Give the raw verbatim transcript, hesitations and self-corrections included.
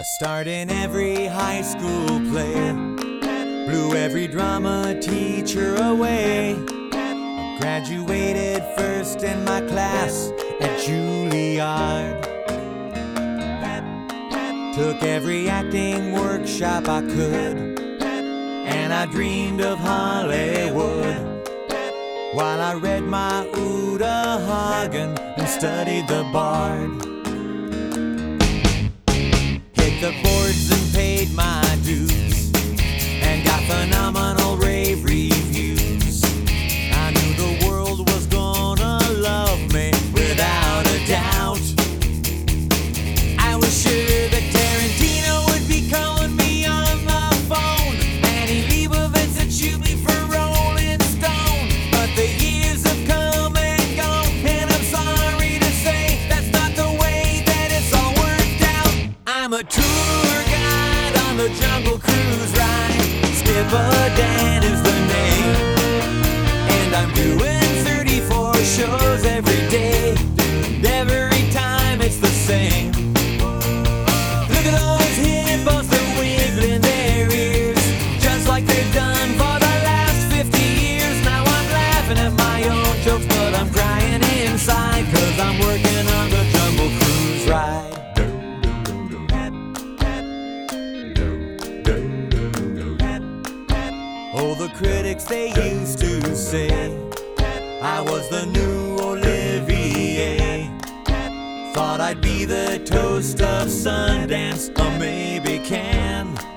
A start in every high school play, blew every drama teacher away. I graduated first in my class at Juilliard. Took every acting workshop I could, and I dreamed of Hollywood. While I read my Uta Hagen and studied the Bard. Hit the boards and paid my dues, and got phenomenal rave reviews. I knew the world was gonna love me without a doubt. I was sure that Tarantino would be calling me on the phone, Annie Leibovitz would shoot me for Rolling Stone. But the years have come and gone, and I'm sorry to say that's not the way that it's all worked out. I'm a tour guide on the Jungle Cruise ride. Skipper Dan is the name, and I'm doing thirty-four shows every day. And every time it's the same. Look at those hippos, they're wiggling their ears, just like they've done for the last fifty years. Now I'm laughing at my own jokes, but I'm crying inside, cause I'm working on the Jungle Cruise ride. Oh, the critics, they used to say I was the new Olivier. Thought I'd be the toast of Sundance, or maybe Cannes.